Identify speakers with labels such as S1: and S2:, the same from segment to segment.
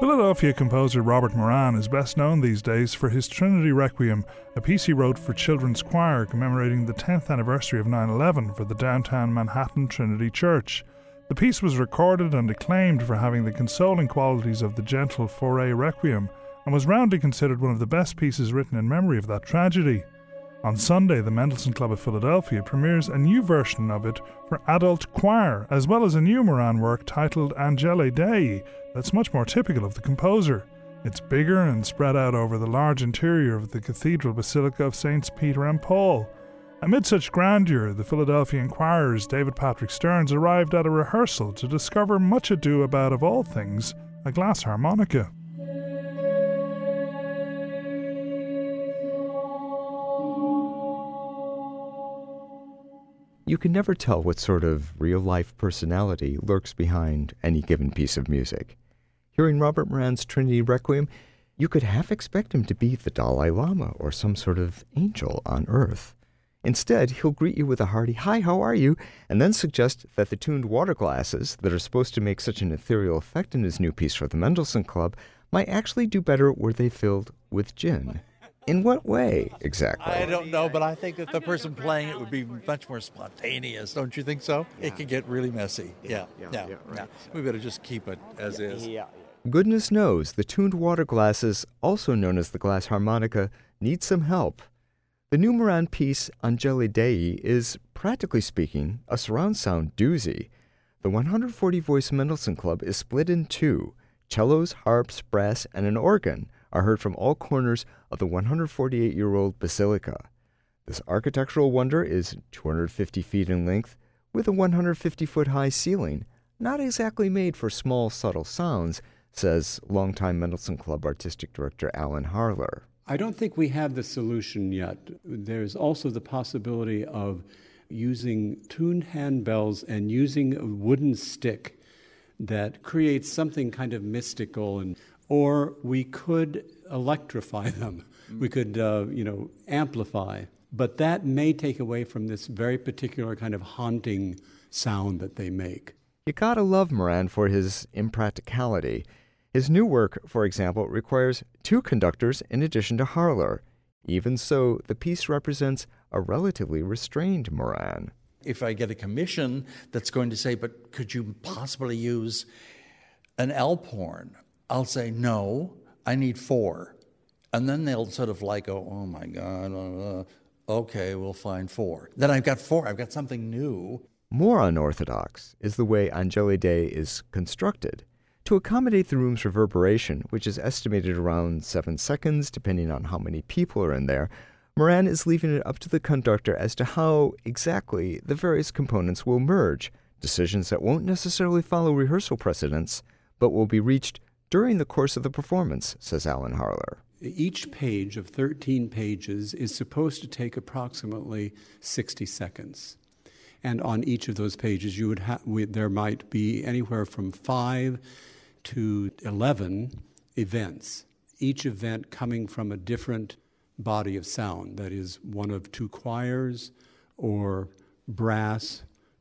S1: Philadelphia composer Robert Moran is best known these days for his Trinity Requiem, a piece he wrote for children's choir commemorating the 10th anniversary of 9/11 for the downtown Manhattan Trinity Church. The piece was recorded and acclaimed for having the consoling qualities of the gentle Fauré Requiem and was roundly considered one of the best pieces written in memory of that tragedy. On Sunday, the Mendelssohn Club of Philadelphia premieres a new version of it for adult choir, as well as a new Moran work titled Angeli Dei that's much more typical of the composer. It's bigger and spread out over the large interior of the Cathedral Basilica of Saints Peter and Paul. Amid such grandeur, the Philadelphian choir's David Patrick Stearns arrived at a rehearsal to discover much ado about, of all things, a glass harmonica.
S2: You can never tell what sort of real-life personality lurks behind any given piece of music. Hearing Robert Moran's Trinity Requiem, you could half expect him to be the Dalai Lama or some sort of angel on earth. Instead, he'll greet you with a hearty, "Hi, how are you?" and then suggest that the tuned water glasses that are supposed to make such an ethereal effect in his new piece for the Mendelssohn Club might actually do better were they filled with gin. In what way, exactly?
S3: I don't know, but I think that the person playing it would be much more spontaneous. Don't you think so? Yeah. It can get really messy. Yeah. We better just keep it as is. Yeah.
S2: Goodness knows the tuned water glasses, also known as the glass harmonica, need some help. The new Moran piece, Angeli Dei, is, practically speaking, a surround sound doozy. The 140-voice Mendelssohn Club is split in two. Cellos, harps, brass, and an organ are heard from all corners of the 148-year-old basilica. This architectural wonder is 250 feet in length, with a 150-foot-high ceiling, not exactly made for small, subtle sounds, says longtime Mendelssohn Club artistic director Alan Harler.
S4: I don't think we have the solution yet. There's also the possibility of using tuned handbells and using a wooden stick that creates something kind of mystical, or we could electrify them. We could, amplify. But that may take away from this very particular kind of haunting sound that they make.
S2: You gotta love Moran for his impracticality. His new work, for example, requires two conductors in addition to Harler. Even so, the piece represents a relatively restrained Moran.
S3: If I get a commission that's going to say, but could you possibly use an Alp horn? I'll say, no, I need 4. And then they'll sort of like go, oh my God, okay, we'll find 4. Then I've got 4, I've got something new.
S2: More unorthodox is the way Angeli Dei is constructed. To accommodate the room's reverberation, which is estimated around 7 seconds, depending on how many people are in there, Moran is leaving it up to the conductor as to how exactly the various components will merge, decisions that won't necessarily follow rehearsal precedents, but will be reached during the course of the performance, says Alan Harler.
S4: Each page of 13 pages is supposed to take approximately 60 seconds. And on each of those pages, there might be anywhere from 5 to 11 events, each event coming from a different body of sound, that is, one of 2 choirs, or brass,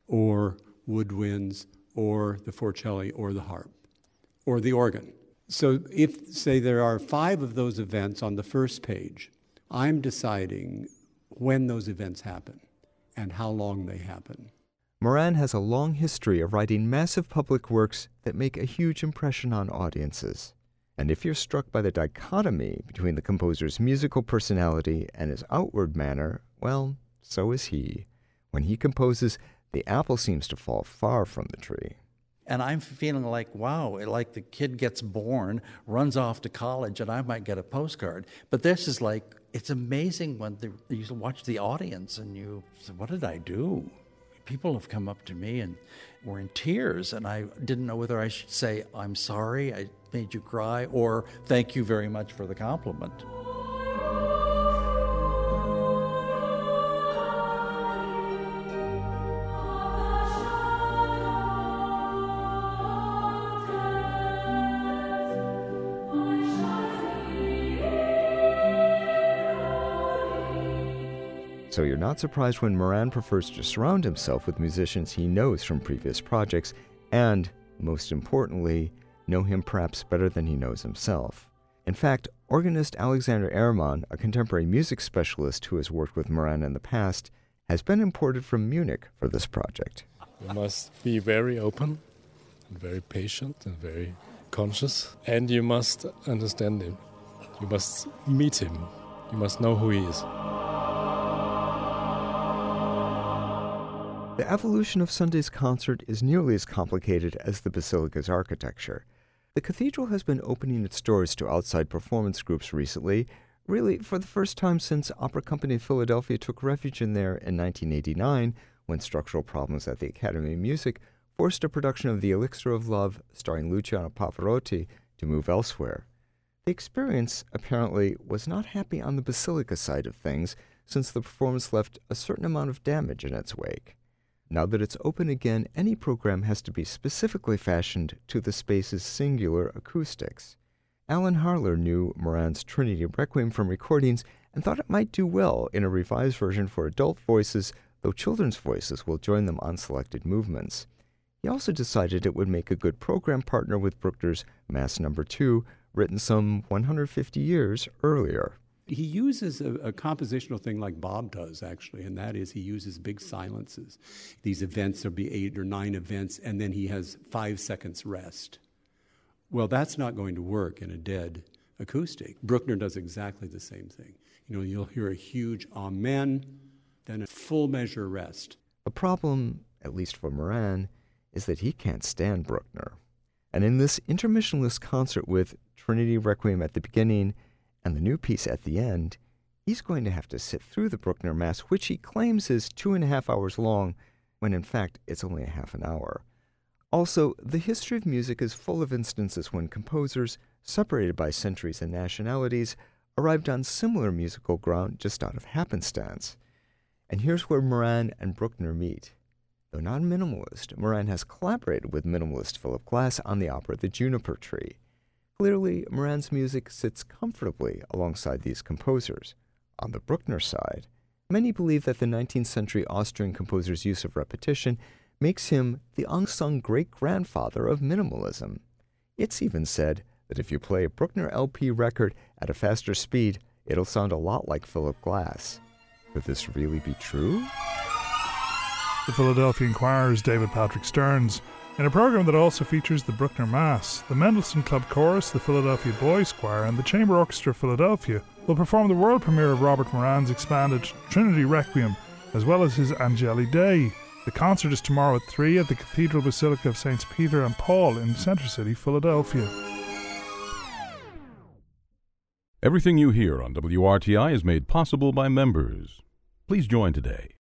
S4: or woodwinds, or the forcelli, or the harp, or the organ. So if, say, there are 5 of those events on the first page, I'm deciding when those events happen and how long they happen.
S2: Moran has a long history of writing massive public works that make a huge impression on audiences. And if you're struck by the dichotomy between the composer's musical personality and his outward manner, well, so is he. When he composes, the apple seems to fall far from the tree.
S3: And I'm feeling like, wow, like the kid gets born, runs off to college, and I might get a postcard. But this is like, it's amazing when you watch the audience and you say, what did I do? People have come up to me and were in tears, and I didn't know whether I should say, I'm sorry, I made you cry, or thank you very much for the compliment.
S2: So you're not surprised when Moran prefers to surround himself with musicians he knows from previous projects and, most importantly, know him perhaps better than he knows himself. In fact, organist Alexander Ehrmann, a contemporary music specialist who has worked with Moran in the past, has been imported from Munich for this project.
S5: You must be very open and very patient and very conscious, and you must understand him. You must meet him. You must know who he is.
S2: The evolution of Sunday's concert is nearly as complicated as the basilica's architecture. The cathedral has been opening its doors to outside performance groups recently, really for the first time since Opera Company of Philadelphia took refuge in there in 1989, when structural problems at the Academy of Music forced a production of The Elixir of Love, starring Luciano Pavarotti, to move elsewhere. The experience, apparently, was not happy on the basilica side of things, since the performance left a certain amount of damage in its wake. Now that it's open again, any program has to be specifically fashioned to the space's singular acoustics. Alan Harler knew Moran's Trinity Requiem from recordings and thought it might do well in a revised version for adult voices, though children's voices will join them on selected movements. He also decided it would make a good program partner with Bruckner's Mass No. 2, written some 150 years earlier.
S4: He uses a compositional thing like Bob does, actually, and that is he uses big silences. These events will be 8 or 9 events, and then he has 5 seconds rest. Well, that's not going to work in a dead acoustic. Bruckner does exactly the same thing. You'll hear a huge amen, then a full measure rest.
S2: The problem, at least for Moran, is that he can't stand Bruckner. And in this intermissionless concert with Trinity Requiem at the beginning and the new piece at the end, he's going to have to sit through the Bruckner Mass, which he claims is 2.5 hours long, when in fact it's only a half an hour. Also, the history of music is full of instances when composers, separated by centuries and nationalities, arrived on similar musical ground just out of happenstance. And here's where Moran and Bruckner meet. Though not a minimalist, Moran has collaborated with minimalist Philip Glass on the opera The Juniper Tree. Clearly, Moran's music sits comfortably alongside these composers. On the Bruckner side, many believe that the 19th century Austrian composer's use of repetition makes him the unsung great-grandfather of minimalism. It's even said that if you play a Bruckner LP record at a faster speed, it'll sound a lot like Philip Glass. Could this really be true?
S1: The Philadelphia Inquirer's David Patrick Stearns. In a program that also features the Bruckner Mass, the Mendelssohn Club Chorus, the Philadelphia Boys Choir, and the Chamber Orchestra of Philadelphia will perform the world premiere of Robert Moran's expanded Trinity Requiem, as well as his Angeli Dei. The concert is tomorrow at 3 at the Cathedral Basilica of Saints Peter and Paul in Center City, Philadelphia.
S6: Everything you hear on WRTI is made possible by members. Please join today